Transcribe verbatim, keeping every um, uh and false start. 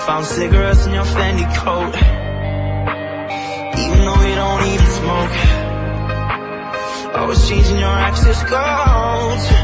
Found cigarettes in your Fendi coat, even though you don't even smoke. Always changing your access codes.